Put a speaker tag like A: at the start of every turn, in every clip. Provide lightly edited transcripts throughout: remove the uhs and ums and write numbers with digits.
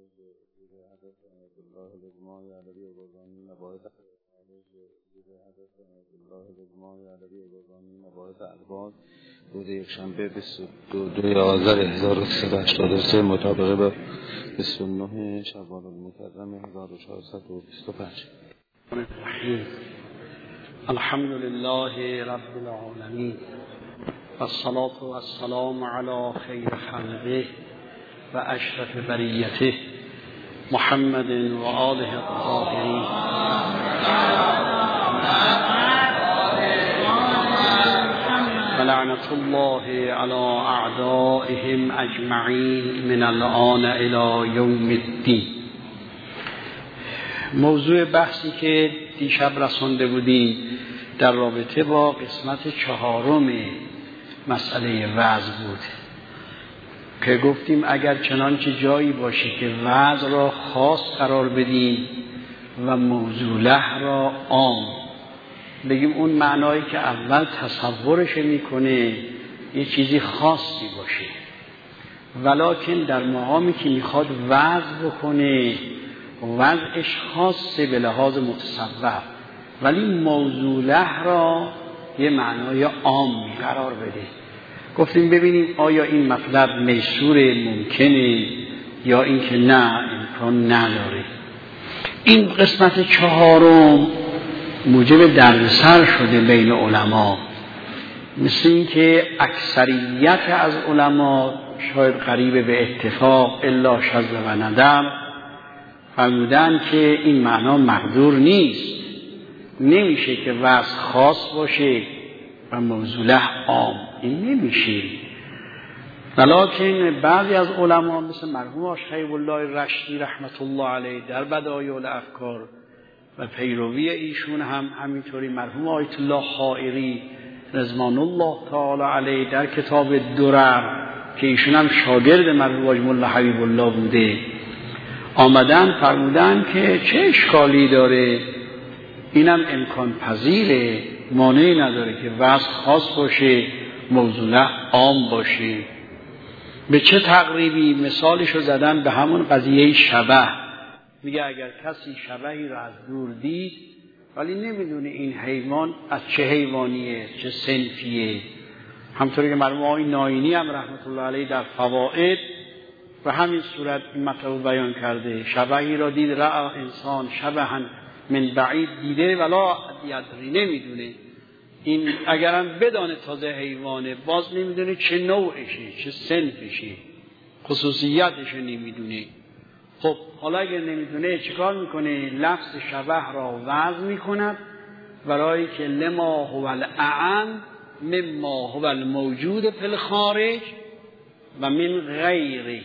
A: روز یکشنبه 22 آذر 1383 مطابق به 29 شوال المکرم 1425.
B: الحمد لله رب العالمین والصلاة والسلام علی خیر خلقه و اشرف بریته محمد و آله الطاهرین و لعنت الله علی اعدائهم اجمعین من الآن الی یوم الدین. موضوع بحثی که دیشب رسانده بودیم در رابطه با قسمت 4 مسئله وعظ بود که گفتیم اگر چنانچه جایی باشه که وعظ را خاص قرار بدیم و موضوعه را عام، بگیم اون معنایی که اول تصورش میکنه یه چیزی خاصی باشه، ولکن در مقامی که میخواد وعظ بکنه وضعش خاصه به لحاظ متصور، ولی موضوعه را یه معنای عام قرار بده. گفتیم ببینیم آیا این مطلب میسور ممکنه یا اینکه نه امکان نداره. این قسمت 4 موجب دردسر شده بین علما، مثل این که اکثریت از علما شاید قریب به اتفاق الا شذ و ندم فرمودن که این معنا مقدور نیست، نمیشه که وضع خاص باشه و موضوعه عام، این نمیشه. ولکن بعضی از علما مثل مرحوم آشخیب الله رشدی رحمت الله علیه در بدایع الافکار و پیروی ایشون هم همینطوری مرحوم آیت الله حائری رضوان الله تعالی علیه در کتاب درر که ایشون هم شاگرد مرحوم حاج ملا حبیب الله بوده آمدن فرمودن که چه اشکالی داره، اینم امکان پذیره، مانعی نداره که وضع خاص باشه موضوعه عام باشه. به چه تقریبی؟ مثالشو زدن به همون قضیه شبح. میگه اگر کسی شبحی را از دور دید ولی نمیدونه این حیوان از چه حیوانیه، چه صنفیه، همطوری که مرحوم آقای ناینی هم رحمت الله علیه در فوائد و همین صورت این مطلب بیان کرده. شبحی را دید رأى انسان شبحا من بعید، دیده ولا یدری، نمیدونه این اگرم بدانه تازه حیوانه باز نمیدونه چه نوعشه، چه صنفشه، خصوصیتش نمیدونه. خب حالا اگر نمیدونه چیکار میکنه؟ لفظ شبح را وضع میکند برای که لما هو الاعم مما هو الموجود فی الخارج و من غیره،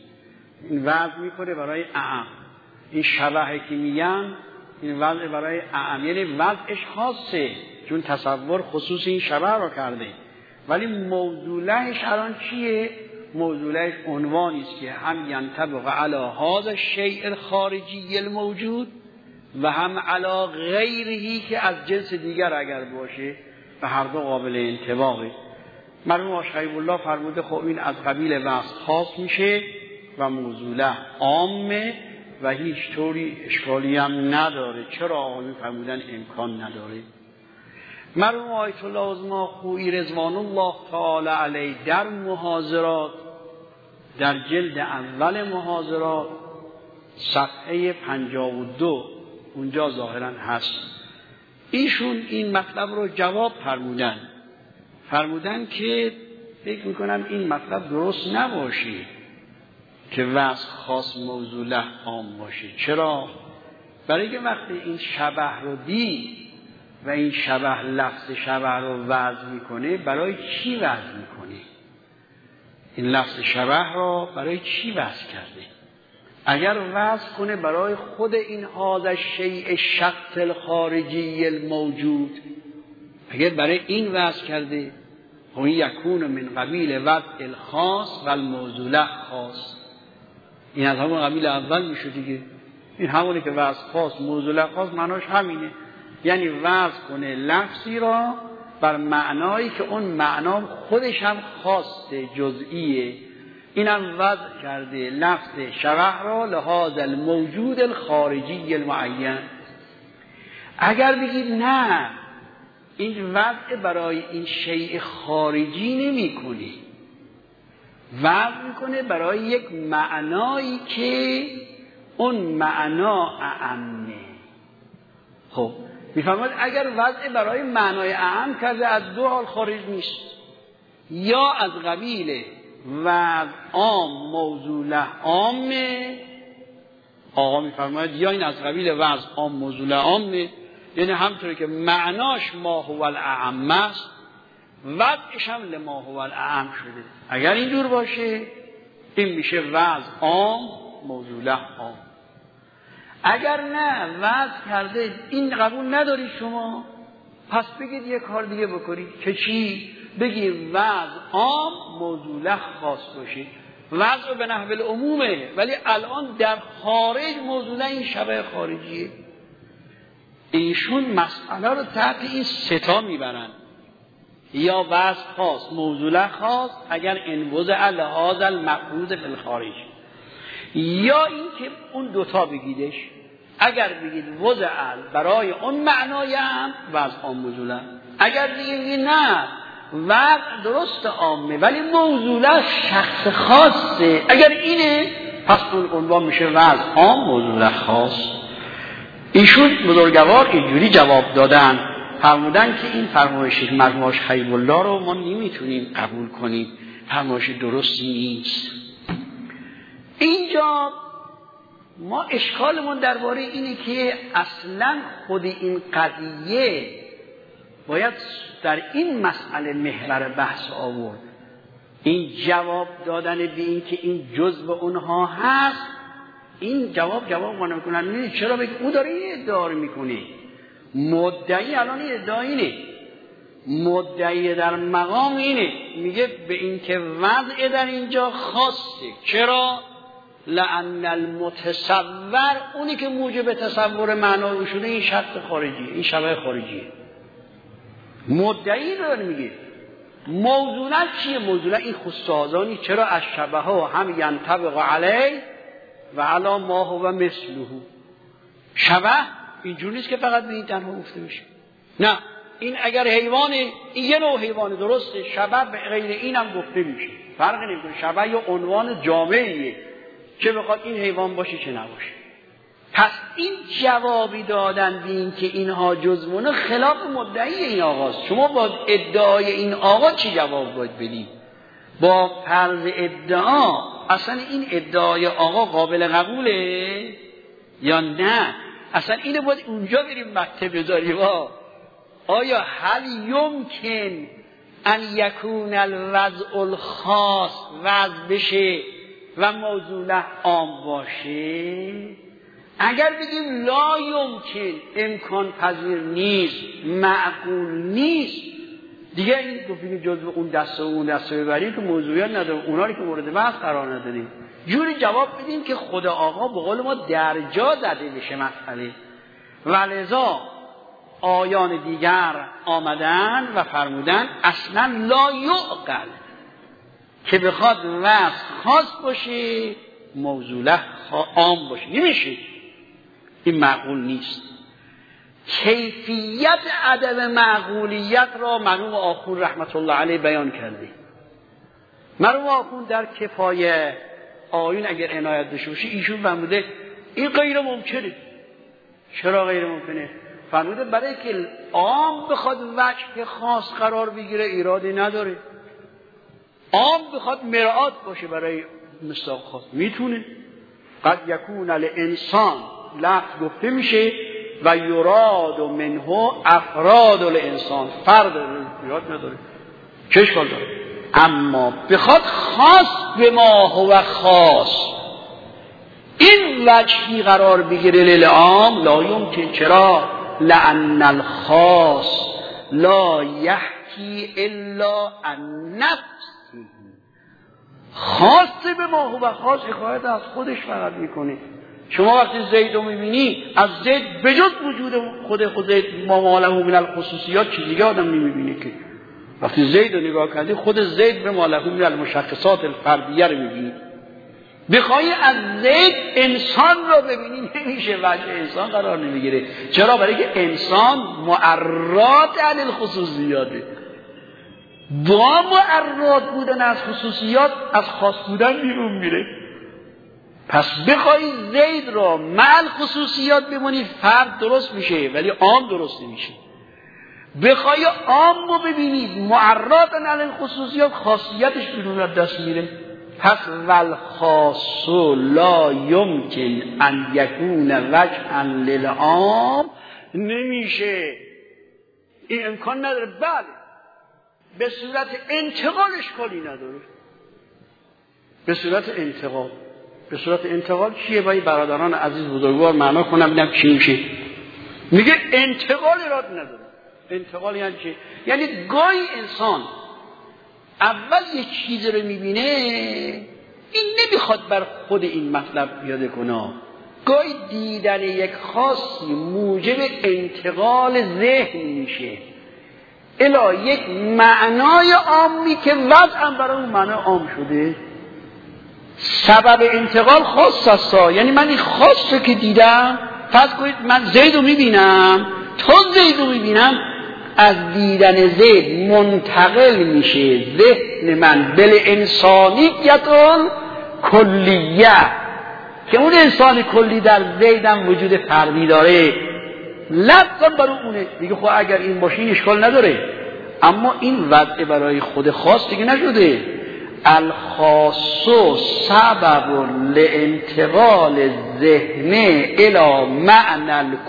B: این وضع میکنه برای اعم. این شبحی که میگن این وضع برای اعم، یعنی وضعش خاصه چون تصور خصوص این شبح را کرده، ولی موضوعش الان چیه؟ موضوعش عنوانی است که هم ینطبق علی هذا الشیء الخارجی الموجود و هم علی غیره که از جنس دیگر اگر باشه و هر دو قابل انطباقه. مرحوم آشخیب الله فرموده خب این از قبیل وصف خاص میشه و موضوعه عامه و هیچ طوری اشکالی هم نداره. چرا آقایون فرمودن امکان نداره؟ مرحوم آیت الله عظما خویی رضوان الله تعالی علیه در محاضرات در جلد اول محاضرات صفحه 52 اونجا ظاهرا هست، ایشون این مطلب رو جواب فرمودن که فکر میکنم این مطلب درست نباشه که وضع خاص موضوعه عام باشه. چرا؟ برای که وقتی این شبح رو دید و این شبح لفظ شبح رو وضع میکنه، برای چی وضع میکنه؟ این لفظ شبح رو برای چی وضع کرده؟ اگر وضع کنه برای خود این هذا الشیء الشخص الخارجی الموجود، اگر برای این وضع کرده و یکون من قبیل وضع الخاص و الموضوع خاص، این از همون قبیل اول میشه دیگه. این همونی که وضع خاص موضوع خاص معناش همینه، یعنی وضع کنه لفظی را بر معنایی که اون معنا خودش هم خاصه، جزئیه، اینم وضع کرده لفظ شبه را لحاظ الموجود الخارجی المعین. اگر بگید نه این وضع برای این شیء خارجی نمی کنه، وضع میکنه برای یک معنایی که اون معنا اعمه. خب میفهمید اگر وضع برای معنای اعم کرده از دو حال خارج نیست، یا از قبیل وضع عام موضوع له عامه، آقا میفرماید، یا این از قبیل وضع عام موضوع له عامه، یعنی همطوری که معناش ما هو الاعم است وضعش هم لما هو الاعم شده. اگر این جور باشه این میشه وضع عام موضوع له عام. اگر نه وضع کرده این قبول نداری شما، پس بگید یک کار دیگه بکنید که چی؟ بگید وضع عام موضوع له خاص باشه. وضع به نحو العمومه ولی الان در خارج موضوع له این شبه خارجیه. ایشون مسئله رو تحت این ستا میبرن، یا وضع خاص موضوع له خاص اگر انوضع لحاظ المفروض فی الخارج، یا این که اون دوتا بگیدش. اگر بگید وضع برای اون معنای هم وضع عام موضوع له، اگر بگید نه وضع درست عامه ولی موضوع له شخص خاصه، اگر اینه پس اون عنوان میشه وضع عام موضوع له خاص. ایشون بزرگوار اینجوری جواب دادن، فرمودن که این فرمایش مرحوم خیب الله رو ما نمیتونیم قبول کنیم، فرمایش درستی نیست. اینجا ما اشکالمون درباره اینه که اصلا خود این قضیه باید در این مسئله محور بحث آورد. این جواب دادن به این که این جزء اونها هست، این جواب ما نمیکنن. چرا؟ بگه او داره این ادعا میکنه. مدعی الان این ادعا اینه، مدعی در مقام اینه، میگه به این که وضع در اینجا خاصه. چرا؟ لأن المتصور، اونی که موجب تصور معنا شده این شرط خارجی، این شبه خارجیه. مدعی رو میگه. موضوعا چیه؟ موضوعا این خصوصانی. چرا؟ از شبه ها هم ینطبق علیه و علا ما هو مثله. شبه اینجور نیست که فقط به این تنها گفته میشه، نه، این اگر حیوانه این یه نوع حیوان درسته، شبه به غیر این هم گفته میشه، فرق نمیکنه. شبه یا عنوان جامعیه چه بخواد این حیوان باشه چه نباشه. پس این جوابی دادن به این که اینها جزمونه خلاف مدعی این آقاست. شما با ادعای این آقا چی جواب باید بدید؟ با فرض ادعا اصلا این ادعای آقا قابل قبوله یا نه؟ اصلا اینو باید اونجا بریم مکتب بذاریم. آیا هل یمکن ان یکون الوضع الخاص وضع بشه و موضوع له عام باشه؟ اگر بگیم لا یمکن، امکان پذیر نیست، معقول نیست، دیگه این گفتیم جزء اون دسته و اون دسته ببریم که موضوعیت نداره، اونا رو که مورد بحث قرار ندادیم. جوری جواب بدیم که خود آقا به قول ما درجا زده بشه مسئله. ولذا آیان دیگر آمدن و فرمودن اصلا لا یعقل که بخواد وصف خاص باشه موضوع له عام باشه، نمیشه، این معقول نیست. کیفیت عدم معقولیت را مرحوم آخون رحمت الله علیه بیان کرده. مرحوم آخون در کفایه آیون اگر عنایت داشته باشه ایشون فرموده این غیر ممکنه. چرا غیر ممکنه؟ فرموده برای که عام بخواد وجه خاص قرار بگیره ایرادی نداره، عام بخواد مرآت باشه برای مصداق خاص میتونه. قد یکون الانسان لفظ گفته میشه و یراد منه افراد الانسان، فرد ایراد نداره، چه اشکال داره؟ اما بخواد خاص به ما هو خاص این وجهی قرار بگیره للعام لا یمکن. چرا؟ لأن الخاص لا یحکی الا عن نفسه. خاص به ما هو خاص حکایت از خودش فقط میکنه. شما وقتی زید رو میبینی از زید بجز وجود خود زید ما ماله من الخصوصیات چیزی که آدم نمیبینه که وقتی زید رو نگاه کردی خود زید به مالکو من المشخصات الفردیه رو میبینی. بخوای از زید انسان رو ببینی نمیشه، وجه انسان قرار نمیگیره. چرا؟ برای که انسان معرض عن الخصوصیاته. با معرض بودن از خصوصیات از خاص بودن بیرون میره. پس بخوای زید رو مع الخصوصیات بمونی فرد درست میشه ولی عام درست نمیشه. بخوای عام رو ببینید معرض عن الخصوصیات خاصیتش بیرون از دست میره. پس والخاص لا یمکن ان یکون وجها للعام، نمیشه، این امکان نداره. بله به صورت انتقال اشکالی نداره، به صورت انتقال. به صورت انتقال چیه؟ باید برادران عزیز بزرگوار معنا کنم ببینم چی میشه. میگه انتقال اراد نداره. انتقال یعنی چی؟ یعنی گاهی انسان اول یک چیز رو میبینه این نمیخواد بر خود این مطلب پیاده کنه. گاهی دیدن یک خاصی موجب انتقال ذهن میشه الا یک معنای عامی که وضعا برای اون معنای عام شده. سبب انتقال خاص است. یعنی من این خاص رو که دیدم، فرض کنید من زید رو میبینم، تا زید رو میبینم از دیدن زید منتقل میشه ذهن من بل انسانیتون کلیه، که اون انسان کلی در زیدم وجود فردی داره، لفظم برای اونه دیگه. خب اگر این باشه این اشکال نداره، اما این وضع برای خود خاص دیگه نشده. الخاص سبب لانتقال الذهن الى معنى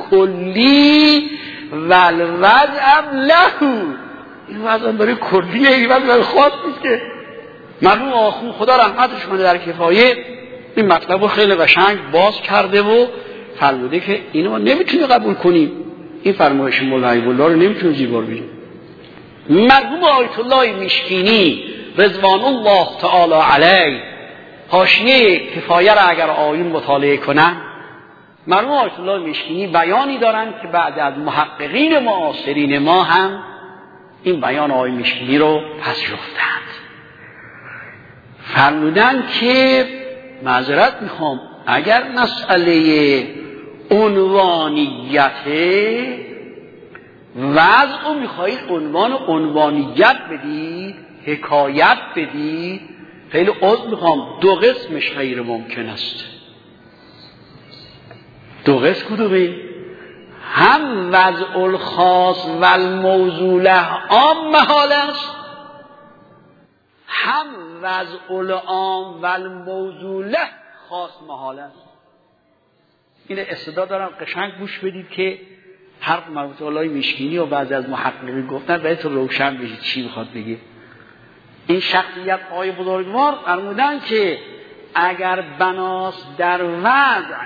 B: الکلی والوضع له. این وضع برای کلیه، این وضع برای خاص نیست که. مرحوم آخوند خدا رحمتش کنه در کفایه این مطلب رو خیلی قشنگ باز کرده و فرموده که اینو ما نمیتونیم قبول کنیم، این فرمایش مولا حبیب الله رو نمیتونیم زیبار بگیریم. مرحوم آیت الله مشکینی رضوان الله تعالی علیه حاشیه کفایه را اگر آیون مطالعه کنن، مرحوم آیت الله مشکینی بیانی دارند که بعد از محققین معاصرین ما هم این بیان آقای مشکینی رو پذیرفتند. فرمودند که معذرت میخوام اگر مسئله عنوانیت وضع رو میخواهید عنوانیت بدید، حکایت بدید، خیلی عذر میخوام، دو قسمش غیر ممکن است. دو قسم کدومه؟ هم وضع الخاص و الموضوع عام محال است، هم وضع العام و الموضوع خاص محال است. این استعداد دارم قشنگ گوش بدید که حرف مربوط علای مشکینی و بعضی از محققین گفتن بهتون روشن بشید چی میخواد بگه. این شخصیت آقای بزرگوار فرمودن که اگر بناس در وضع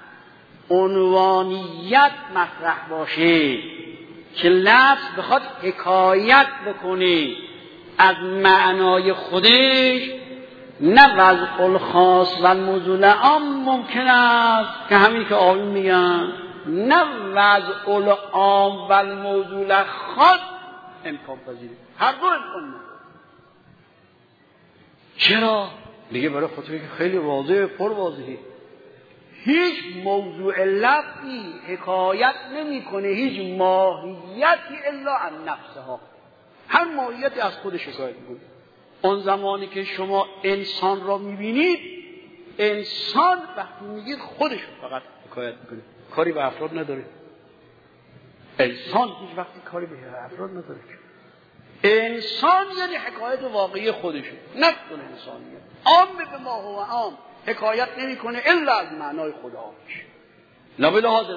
B: عنوانیت مطرح باشه که لفظ بخواد حکایت بکنه از معنای خودش، نه وضع الخاص و الموضوع عام ممکن است که همین که آقایون میگن، نه وضع العام و الموضوع خاص امکان پذیره. هر دو امکان نداره. چرا؟ دیگه برای خاطر که خیلی واضحه، پر واضحه. هیچ موضوع لفظی حکایت نمیکنه هیچ ماهیتی الا عن نفسها. هر ماهیتی از خودش حکایت میکنه. اون زمانی که شما انسان را میبینید، انسان وقتی میگید خودش فقط حکایت میکنه، کاری به افراد نداره. انسان هیچ وقتی کاری به افراد نداره. انسان یعنی حکایت واقعی خودشه، نه کنه انسانیت. عام به ما هو عام حکایت نمی کنه الا از معنای خدا میشه. لا به لحاظ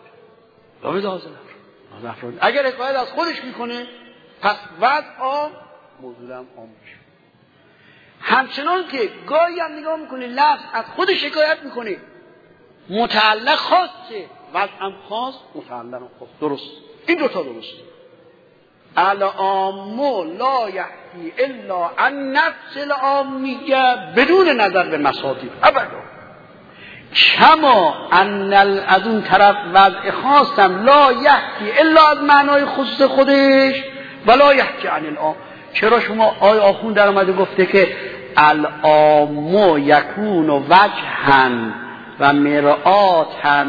B: افراد. اگر حکایت از خودش میکنه پس وضع عام، موضوع هم عام میشه. همچنان که گاهی هم نگاه میکنه لفظ از خودش حکایت میکنه، متعلق خاصه، وضع هم خاص، متعلق هم خاص. درست، این دوتا درسته. العام لا یحکی الا عن نفس العامیه بدون نظر به مصادیق ابدا. کما ان از اون طرف وضع خاصم لا یحکی الا از معنای خصوص خودش ولا یحکی عن العام، چرا شما آخوند در اومده گفته که العام یکون وجها و مرآتا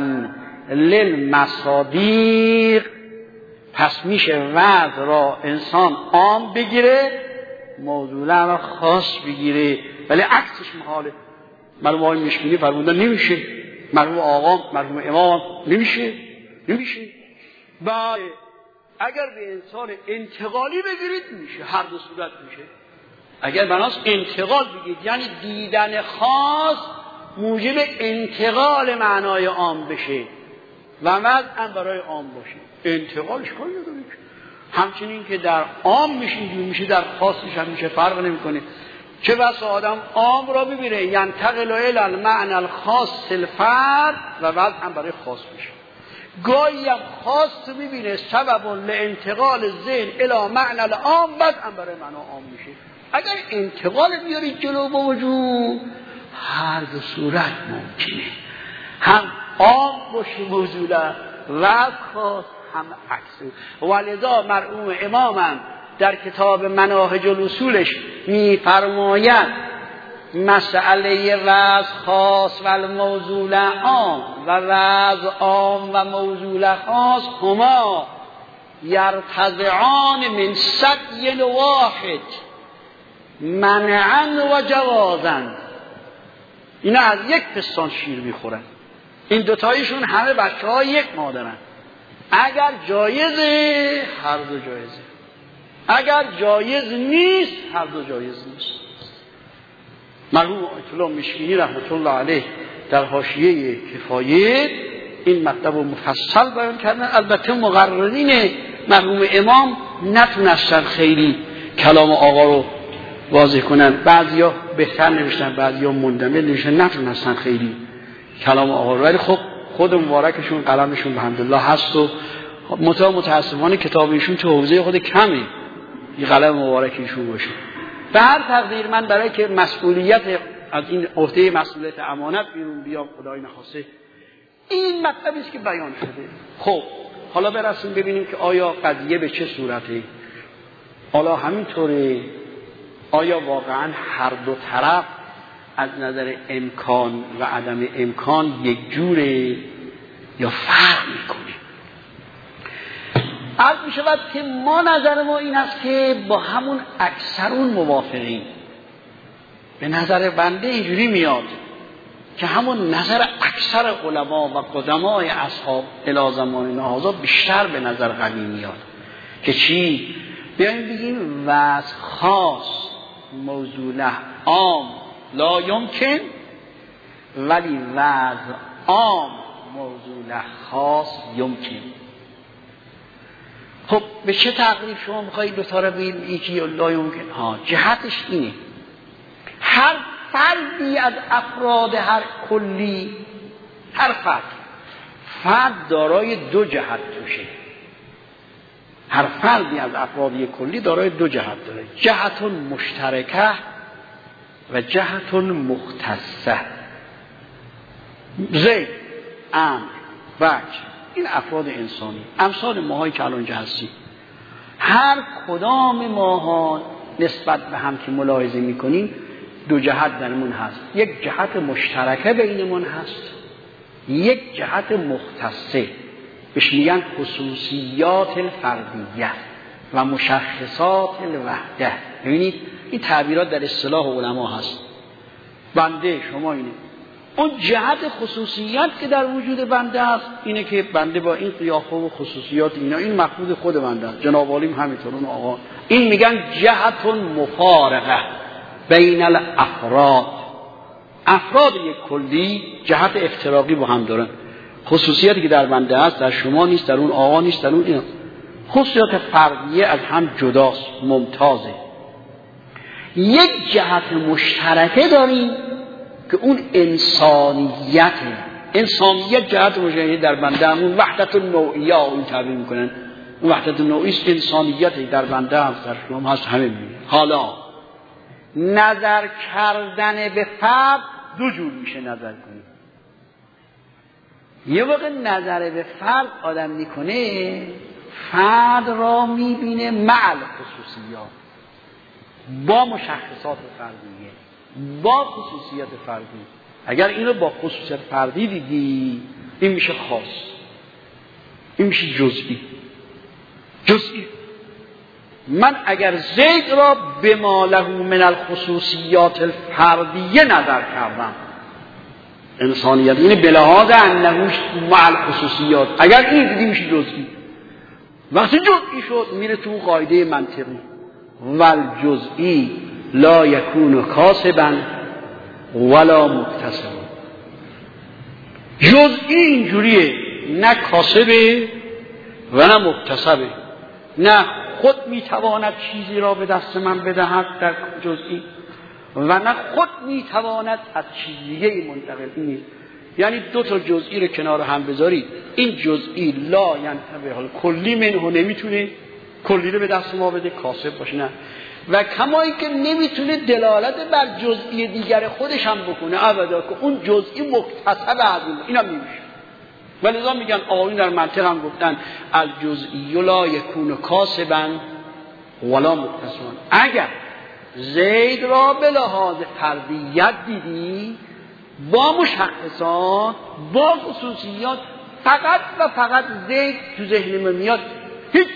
B: للمصادیق، پس میشه وضع را انسان عام بگیره، موضوع را خاص بگیره، ولی عکسش محاله. مرحوم آقای مشکینی فرمودن نمیشه، مرحوم آقا، مرحوم امام نمیشه. بله اگر به انسان انتقالی بگیرید میشه، هر دو صورت میشه. اگر بناس انتقال بگید یعنی دیدن خاص موجب انتقال معنای عام بشه و وضع برای عام باشه، انتقالش کاری نداره. همچنین که در عام میشه در خاصش هم میشه، فرق نمیکنه. چه بسا آدم عام را ببینه ینتقل الی المعنى الخاص الفرد و وضع هم برای خاص میشه. گاهی هم خاص میبینه سبب لانتقال ذهن الی معنى العام، بعد هم برای معنا عام میشه. اگر انتقال بیارید جلو با وجود، هر دو صورت ممکنه، هم عام باشه موضوع و خاص هم عکس. ولذا مرحوم امامم در کتاب مناهج الاصولش میفرماید مسئله وضع خاص و الموضوع عام و وضع عام و موضوع خاص هما یرتضعان من سقی واحد منعا و جوازا. اینا از یک پستان شیر میخورن، این دوتایشون همه بچه ها یک مادرن. اگر جایزه هر دو جایزه، اگر جایز نیست هر دو جایز نیست. مرحوم آیت الله مشکینی رحمت الله علیه در حاشیه کفایه این مطلب مفصل بیان کردن. البته مقررین مرحوم امام نتونستن خیلی کلام آقا رو واضح کنن، بعضیا بهتر نوشتن، بعضیا مندمل نوشتن، نتونستن خیلی کلام آقا رو، ولی خب خود مبارکشون قلمشون الحمدلله هست و متاسفانه کتاب ایشون تو حوزه خود کمه این قلم مبارک ایشون باشه. به هر تقدیر من برای که مسئولیت از این عهده مسئولیت امانت بیرون بیام، خدای نخواسته این مطلبی است که بیان شده. خب حالا برسیم ببینیم که آیا قضیه به چه صورته. حالا همینطوره، آیا واقعا هر دو طرف از نظر امکان و عدم امکان یک جوره یا فرق میکنه؟ عرض می شود که ما نظر ما این است که با همون اکثرون موافقیم. به نظر بنده اینجوری میاد که همون نظر اکثر علما و قدمای اصحاب الی زمان هذا بیشتر به نظر قوی میاد که چی؟ بیاییم بگیم وضع خاص موضوع عام لا یمکن، ولی وضع عام موضوع خاص یمکن. خب به چه تقریب شما میخواید دوتا رو بگید یکی لا یمکن؟ جهتش اینه هر فردی از افراد هر کلی، هر فرد دارای دو جهت توشه. هر فردی از افراد کلی دارای دو جهت داره، جهت مشترکه و جهت مختصه. زید، امر، وجه، این افراد انسانی امثال ماهایی که الان هستیم، هر کدام ماها نسبت به هم که ملاحظه میکنیم دو جهت درمون هست. یک جهت مشترکه بینمون هست، یک جهت مختصه، بهش میگن خصوصیات الفردیه و مشخصات الوحده. ببینید این تعبیرات در اصطلاح علما هست. بنده شما اینه، اون جهت خصوصیت که در وجود بنده است اینه که بنده با این قیافه و خصوصیات اینا، این مفهوم خود بنده است. جناب عالیم همینطور، اون آقا این میگن جهت مفارقه بین الافراد. افراد یک کلی جهت افتراقی با هم دارن، خصوصیاتی که در بنده هست در شما نیست، در اون آقا نیست، در اون اینا. خصوصیات فردیه از هم جداست، ممتازه. یک جهت مشترکه داریم که اون انسانیت جهت مشترکه در بنده، همون وحدت النوعیه این تعبیر میکنن. اون وحدت النوعی است، انسانیت در بنده هست، در شما هست، همه میبینید. حالا نظر کردن به فرد دو جور میشه نظر کنید. یه وقت نظر به فرد آدم میکنه، فرد را میبینه مع خصوصیات، با مشخصات فردیه، با خصوصیت فردی. اگر اینو با خصوصیت فردی دیدی، این میشه خاص، این میشه جزئی. من اگر زید را به ما له من الخصوصیات الفردیه نظر کردم، انسانیت این به لحاظ انه مع الخصوصیات، اگر این دیدی میشه جزئی. وقتی جزئی شد میره تو قاعده منطقی، والجزئی لا یکون کاسبا ولا مکتسبا. جزئی اینجوریه، نه کاسبه و نه مکتسبه، نه خود میتواند چیزی را به دست من بدهد در جزئی و نه خود میتواند از چیز دیگه منتقل. این یعنی دو تا جزئی رو کنار هم بذارید، این جزئی لا ینتبه حال کلی منه، نمیتونه کلی رو به دست ما بده کاسب باشه، نه. و کمایی که نمیتونه دلالت بر جزئی دیگر خودش هم بکنه ابدا، که اون جزئی مکتسب از این هم نمیشه. ولذا میگن آقایون در منطق هم گفتن الجزئی لا یکون کاسبا ولا مکتسبا. اگر زید را به لحاظ فردیت دیدی، با مشخصات، با خصوصیات، فقط و فقط زید تو ذهن من میاد، هیچ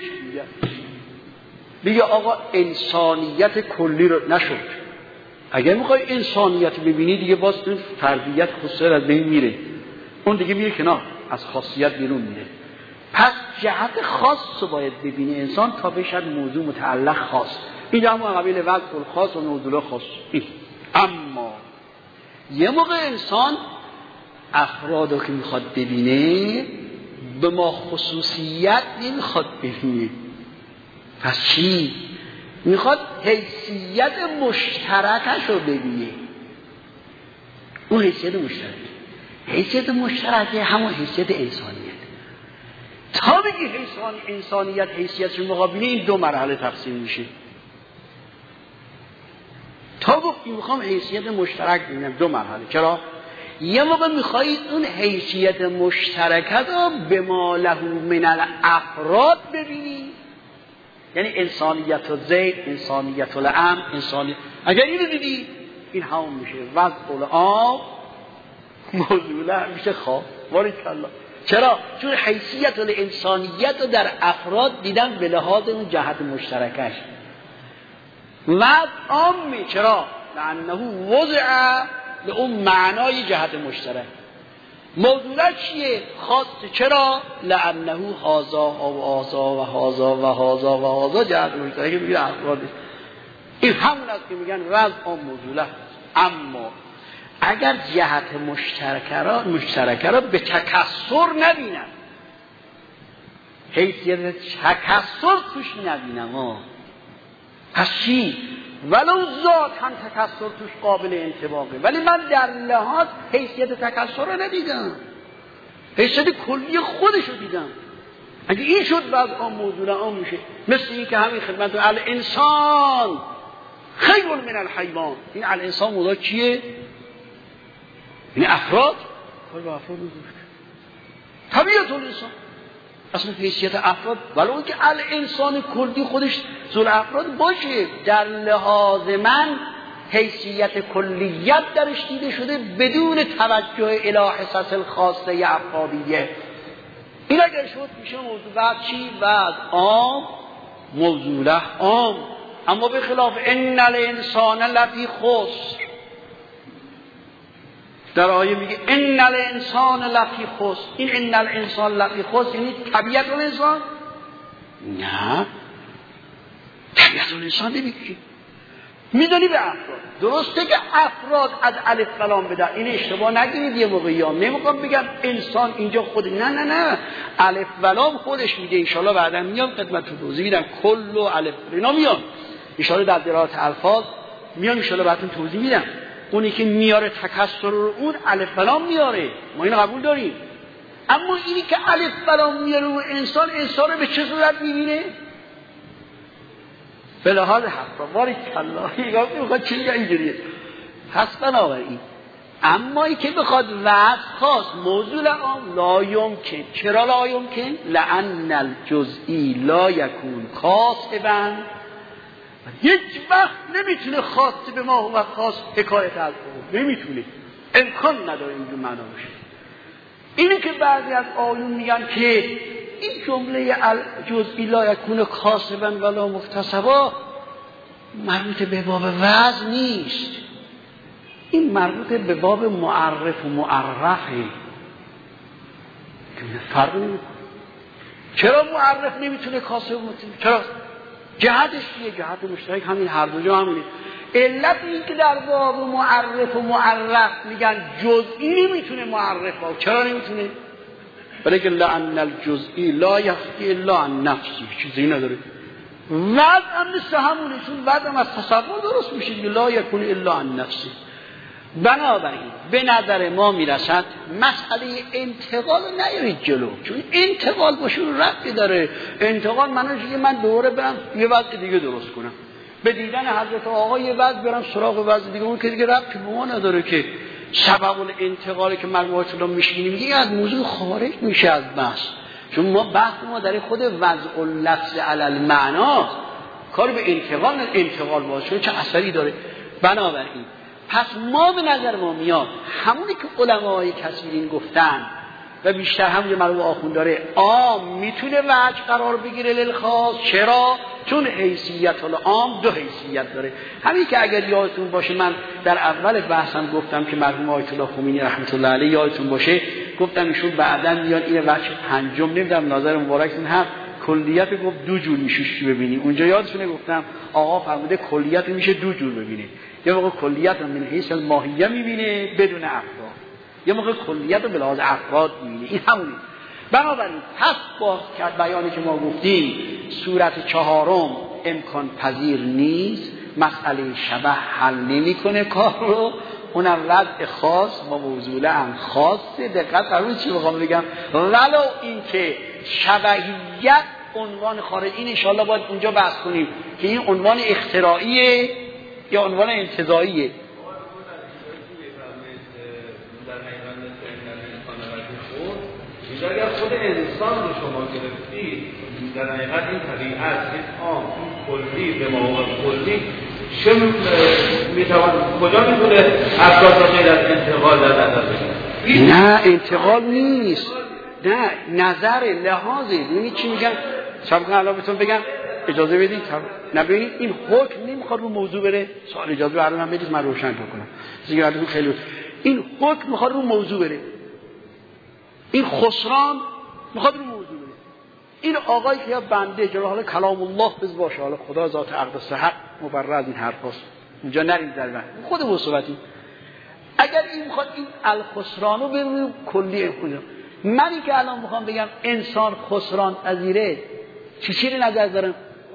B: دیگه آقا انسانیت کلی رو نشد. اگر میخوای انسانیت ببینی دیگه باز اون فردیت خصوصیت از بین میره، اون دیگه میره کنار، از خاصیت بیرون میره. پس جهت خاص رو باید ببینه انسان تا بشد موضوع متعلق خاص. این همون قبیل وضع خاص و موضوع خاص. اما یه موقع انسان افرادو که میخواد ببینه به ما خصوصیت نمیخواد ببینه. پس چی؟ میخواد حیثیت مشترکش رو ببینه. اون حیثیت مشترک، حیثیت مشترکه همون حیثیت انسانیت. تا بگی انسانیت حیثیتش مقابله، این دو مرحله تقسیم میشه. تا گفتی میخوام حیثیت مشترک ببینم، دو مرحله. چرا؟ یه موقع میخوایی اون حیثیت مشترکت رو به ما له من الافراد ببینی، یعنی انسانیت و زید، انسانیت و لعم، انسانیت. اگر اینو دیدی این همون میشه وضع العام موضوع میشه خواه. باریکالله. چرا؟ چون حیثیت و انسانیت رو در افراد دیدن به لحاظ اون جهت مشترکش. وضع عامی. چرا؟ لانه وضع به اون معنای جهت مشترک. موضوع چیه؟ خاص. چرا؟ لانه هازا و هازا و هازا و هازا و هازا جهت مشترک میگه افراد. این همون است که میگن وضع عام موضوع. اما اگر جهت مشترکه را به تکثر نبینم، حیثیت تکثر توش نبینم، پس چی؟ ولو ذاتاً تکثر توش قابل انطباقه، ولی من در لحاظ حیثیت تکثر رو ندیدم، حیثیت کلی خودش رو دیدم. اگه این شد بعد آن موضوع عام میشه. مثل این که همین خدمت الانسان خیر من الحیوان. این الانسان موضوع چیه؟ این افراد کار با افراد میگه طبیعت الانسان اصلا حیثیت افراد، ولو اینکه الانسان کلی خودش ذل افراد باشه، در لحاظ من حیثیت کلیت درش دیده شده بدون توجه الی حصص الخاصه افرادیه. این اگر شد میشه موضوع بعد چی؟ بعد عام، موضوع عام. اما به خلاف ان الانسان لفی خسر، در آیه میگه ان الانسان لفی خسر. این ان الانسان لفی خسر یعنی طبیعت الانسان؟ نه، طبیعت الانسان نمیگه. میدونی به افراد. درسته که افراد از الف کلام بدن، این اشتباه نگیرید. یه موقعی هم نمیخوام بگم انسان اینجا خود، نه الف کلام خودش میده. ان شاءالله بعدا میام خدمتتون توضیح میدم. کل و الف اینا میان ان شاءالله در درات الفاظ میام ان شاءالله براتون توضیح میدم. اونی که میاره تکسر رو اون الف کلام میاره، ما اینو قبول داریم. اما اینی که الف کلام میاره رو انسان رو به چه صورت میبینه؟ به لحاظ حق. باریکالله. اینا میخواد چی بگه؟ اینجوریه. پس بنابراین اما ای که بخواد وضع خاص موضوع لا یمکن. چرا لا یمکن؟ لأن الجزئی لا یکون کاسبا هیچ وقت نمیتونه خاص به ما و خاص حکایت از او نمیتونه، امکان نداره اینجور معنا باشه. اینه که بعضی از آیون میگن که این جمله جزئی لا یکون کاسبا ولا مکتسبا مربوط به باب وزن نیست، این مربوط به باب معرف و معرفه. فرق نمیکنه. چرا معرف نمیتونه کاسب متونه؟ چرا؟ جهتش چیه؟ جهت مشترک همین، هر دو جا همینه. علت این که در باب معرف و معرف میگن جزئی نمیتونه معرف ها. چرا نمیتونه؟ برای که لأن الجزئی لا یخفی الا عن نفسی، چیزی نداره. وضع هم مثل همونه، چون وضع هم از تصور درست میشه دیگه، لا یکون الا عن نفسی. بنابراین به نظر ما میرسد مسئله انتقال نیارید جلو، چون انتقال باشه ربطی داره. انتقال معنیش که من دوره برم یه وضع دیگه درست کنم، به دیدن حضرت آقا یه وضع برم سراغ وضع دیگه، اون که دیگه ربطی به ما نداره. که سبب الانتقال که مرحوم رو میشینیم دیگه از موضوع خارج میشه از بحث، چون ما بحث ما در خود وضع اللفظ علی المعنا، کار به انتقال باشه چه اثری داره. بنابراین پس ما به نظر ما میاد همونی که علمای کثیرین گفتن و بیشتر همون مرحوم آخوند داره، عام میتونه وجه قرار بگیره للخاص. چرا؟ چون حیثیت العام دو حیثیت داره. همین که اگر یادتون باشه من در اول بحثم گفتم که مرحوم آیت الله خمینی رحمت الله علیه یادتون باشه گفتم ایشون بعداً میاد این وجه پنجم نمیدونم ناظر مبارکتون هم کلیت گفت دو جور میشه ببینی. اونجا یادتونه گفتم آقا فرموده کلیت میشه دو جور ببینه، یه موقع کلیت رو من حیث الماهیه میبینه بدون افراد، یه موقع کلیت رو به لحاظ افراد میبینه. این همونه. بنابراین پس با بیانی که ما گفتیم صورت چهارم امکان پذیر نیست، مسئله شبه حل نمیکنه کار رو، اونم وضع خاص با موضوع هم خاصه. دقت فرمایید چی میخوام بگم، ولو این که شبهیت عنوان خارج، این انشاءالله باید اونجا بحث کنیم که این عنوان اختراعیه یا عنوان انتزاعیه.
C: اگر خود انسان رو شما گرفتید در حقیقت این طبیعت این عام این کلی به مواقع کلی چه میتوان کجا میتونه افراد را غیر از انتقال در نظر بگیرن؟
B: نه انتقال نیست، نه نظر لحاظه. ببینید چی میگن، شب کنم الان بهتون بگم اجازه بدید. نه ببینید این حکم نمیخواد رو موضوع بره، سوال اجازه رو الان بدید من روشن کنم دیگه. الان خیلی این حکم میخواد رو موضوع بره، این خسران میخواد رو موضوع بره. این آقایی که یا بنده جلو حالا کلام الله بز باشه، حالا خدا ذات اقدس حق مبرر از این حرفاست، اونجا نرید در من خود مصیبتی. اگر این میخواد این الخسرانو بره کلی خود، منی که الان میخوام بگم انسان خسران پذیره چی نظر دارم؟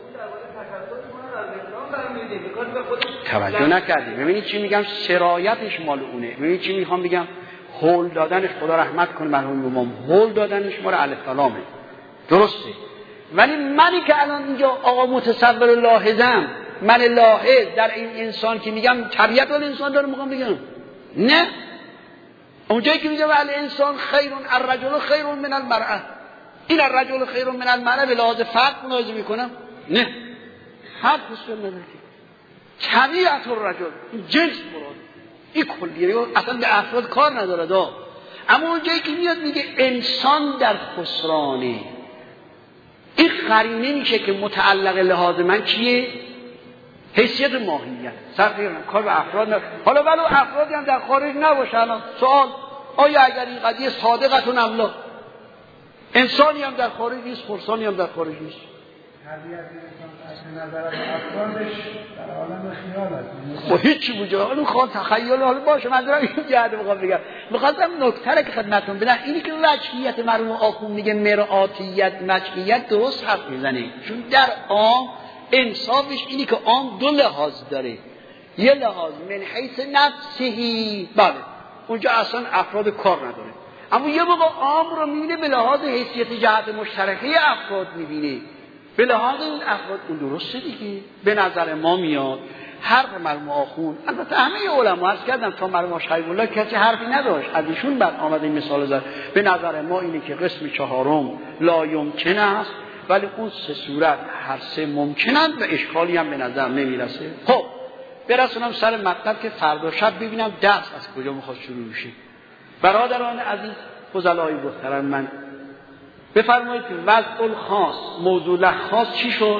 B: توجه نکردی. ببینید چی میگم، سرایتش مال اونه. ببینید چی میخوام بگم، هول دادنش خدا رحمت کنه مرحوم امام، هول دادنش مال علیه السلامه، درسته. ولی منی که الان اینجا آقا متصور لاحظم، من لاحظ در این انسان که میگم طبیعت ولی انسان داره میخوام بگم نه، اونجایی که میگم ولی انسان خیرون الرجل خیرون من المرأه، این الرجل خیرون من المرأه به لحاظ فرق ملاحظه میکنم نه، حد خصوص نداره که طبیعت الرجل جنس مراد این کلیه اصلا به افراد کار نداره دا. اما اونجایی که میاد میگه انسان در خسرانه، این قرینه میشه که متعلق لحاظ من کیه؟ حیثیت ماهیت. صرفی کار به افراد نداره. حالا ولو افرادی هم در خارج نباشه، الان سوال آیا اگر این قضیه صادقتون املا، انسانی هم در خارج نیست، خرسانی هم در خارج نیست،
D: طبیعت انسان از نظر افرادش در عالم خیال است
B: و هیچی بوجه اون خواه تخیل حالا باشه. من دارم این جهده میخوام بگم، میخواستم نکته که خدمتتون بدم اینی که وجهیت مرحوم آخوند میگه مرآتیت وجهیت درست حرف میزنه، چون در عام انصافش اینی که عام دو لحاظ داره، یه لحاظ من حیث نفسهی، بله اونجا اصلا افراد کار نداره، اما یه موقع عام رو میبینه به لحاظ حیثیت جهت مشترکه افراد میبینه، به لحاظ این افراد اون درسته دیگه. به نظر ما میاد حرف مرحوم آخوند، البته همه علما عرض کردم تا مرحوم شیخ الله کسی حرفی نداشت، از ایشون بعد آمد این مثال زد. به نظر ما اینه که قسم چهارم لا یمکن است ولی اون سه صورت هر سه ممکنند و اشکالی هم به نظر نمیرسه. خب برسونم سر مطلب که فردا شب ببینم درس از کجا میخواد شروع بشه. برادران عزیز فضلای محترم من بفرمایید که وضع الخاص موضوع خاص چی شد؟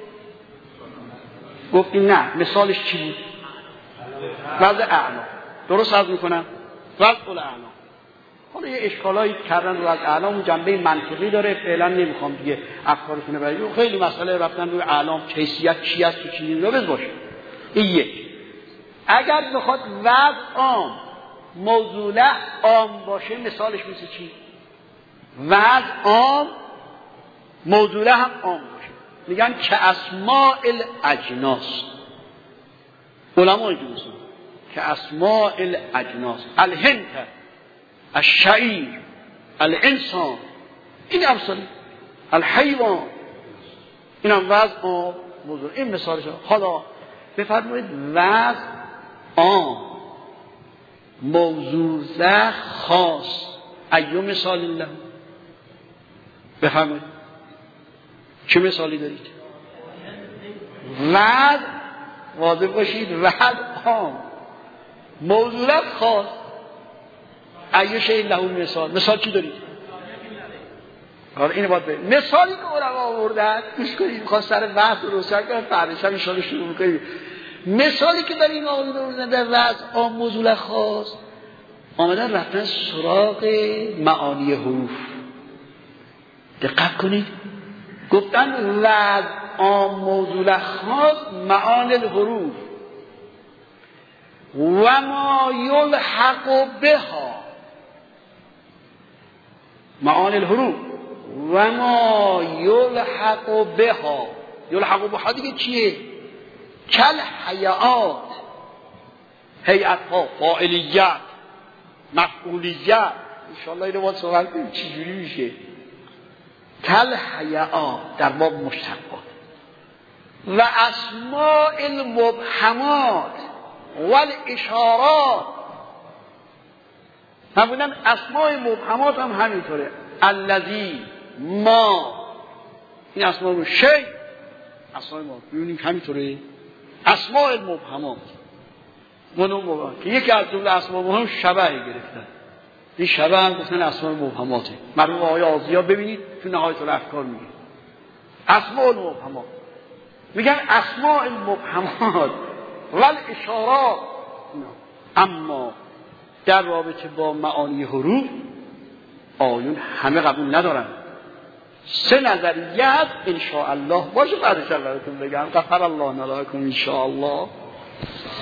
B: گفتیم نه، مثالش چی بود؟ وضع اعلا. درست عرض میکنم؟ وضع الاعلا. حالا یه اشکالایی کردن رو از اعلام جنبه منطقی داره، فعلا نمیخوام دیگه افکارتون رو برای خیلی مسئله رفتن روی اعلام حیثیت چی است و چی نیست بز باشه. این یک. اگر بخواد وضع عام موضوع عام باشه مثالش مثل چی؟ وضع عام موضوع هم عام باشه. میگن که اسماء الاجناس. علماء اینجوری میگن که اسماء الاجناس، الهند، الشعیر، الانسان، این امثالی، الحیوان، این هم وضع عام موضوع. این مثالش. حالا بفرمایید وضع عام موضوع خاص ایو مثال له. بفرمایید چه مثالی دارید؟ وضع واضح باشید، وضع عام موضوع خاص ایو شیء له مثال چی دارید؟ حالا اینو باید بگید. مثالی که علما آوردن گوش کنید، میخواد سر بحث روشن کنه، فردا شب ان شاء الله شروع می‌کنیم. مثالی که برای این آوردن در وضع عام موضوع خاص آمدن رفتن سراغ معانی حروف. دقت کنید، گفتن وضع عام موضوع خاص معانی الحروف و ما یلحق بها، معانی الحروف و ما یلحق بها. یلحق بها دیگه چیه؟ کل حیات، هیئت ها، فاعلیت، مفعولیت. انشاءالله اینو باید صحبت کنیم چی جوری میشه. کل حیات در باب مشتقات و اسماء المبهمات و الاشارات. همونن اسماء مبهمات هم همینطوره. الذی، ما، این اسماء شی، اسماء ما ببینیم همینطوره. اسماء المبهمات که یکی از جمله اسماء مبهم شبهی گرفتن. این شبه هم گفتن اسماء مبهماته. مرحوم آقای آضیا ببینید تو نهایت الافکار میگه اسماء المبهمات، میگن اسماء المبهمات و الاشارات. اما در رابطه با معانی حروف آیون همه قبول ندارن. سه نظریه هست ان شاء الله باشه، بعدش براتون بگم. غفر الله لکم ان شاء الله.